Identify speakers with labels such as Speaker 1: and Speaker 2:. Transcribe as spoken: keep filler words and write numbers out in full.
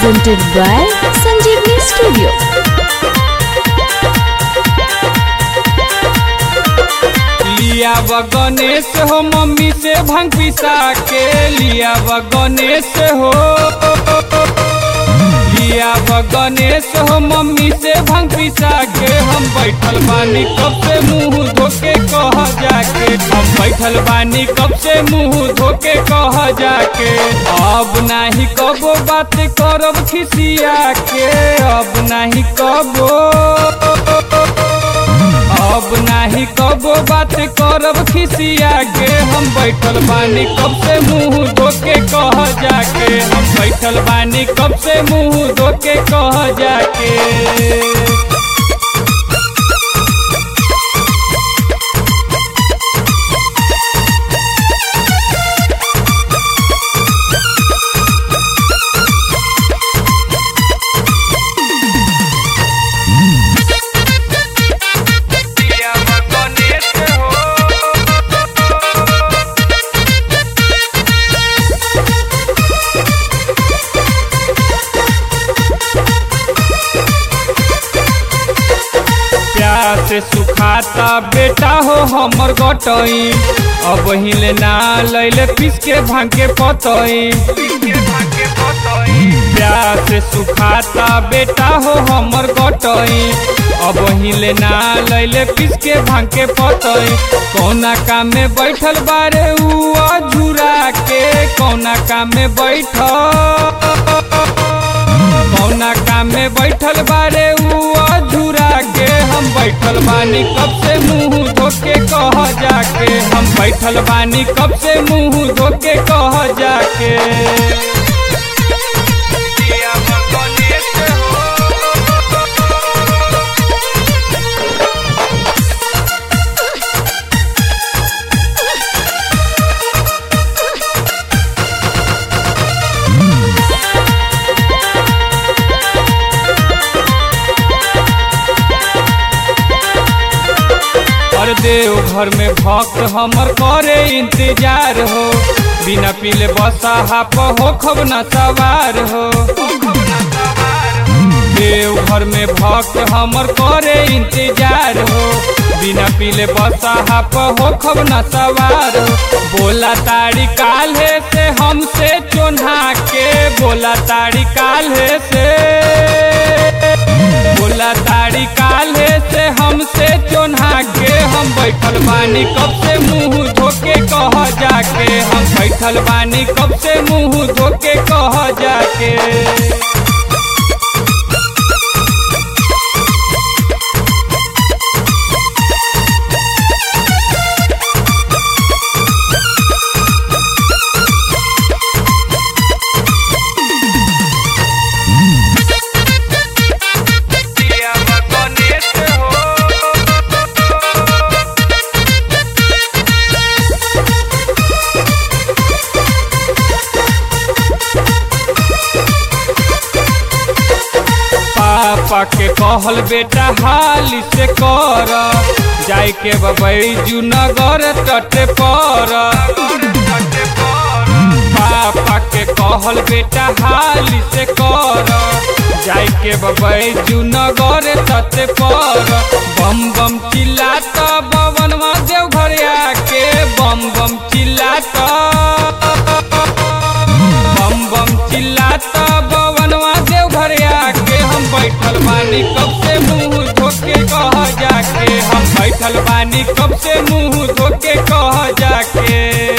Speaker 1: presented by Sanjeevni Studio.
Speaker 2: लिया व गणेश हो मम्मी से भांग पिसा के, लिया व गणेश हो, लिया व गणेश हो मम्मी से भांग पिसा के। हम बैठल बानी कब से मुंह धोके कह जाके, हम बैठल बानी कब से मुंह धोके कह जाके। अब नाही कबो बात करब खिसिया के, अब नाही कबो, अब नाही कबो बात करब खिसिया के। हम बैठल बानी कब से मुंह धोके कह जाके, हम बैठल बानी कब से मुंह धोके कह जाके। से सुखाता बेटा हो हमर गटई, अब हिले ना लैले पीस के भांग के पतई। प्यार से सुखाता बेटा हो हमर गटई, अब हिले ना लैले पीस के भांग के पतई। कौना काम में बैठल बारे उ अझुरा के, कौना काम में बैठल, कौना काम में बैठल बारे उ अझुरा के। हम बैठल बानी कब से मुंह धोके कह जाके, हम बैठल बानी कब से मुंह धोके कह जाके। देव घर में भक्त हमर करे इंतजार हो, बिना पीले बसा हाप हो खब न सवार हो। देव घर में भक्त हमर करे इंतजार हो, बिना पीले बसा हाप हो खब न सवार हो। बोला तारी काल्हे से हमसे चोन्हा के, बोला तारी काल्हे से, बोला तारी काल्हे से हमसे चोन्हा के। हम बैठल बानी कब से मुंह धोके कह जाके, हम बैठल बानी कब से मुंह धोके कह जाके। पापा के कहल बेटा हाल से कर, जाय के बैजू नगर तटे पर। पापा के कहल बेटा हाल से कर, जाय के बैजू नगर तटे पर। बम बम चिल्लाता बवनवा देव घर आके, बम बम चिल्लाता, बम बम चिल्लाता बवनवा देव घर आके। हम बैठल बानी कब से मुंह धोके कह जाके, हम बैठल बानी कब से मुंह धोके कह जाके।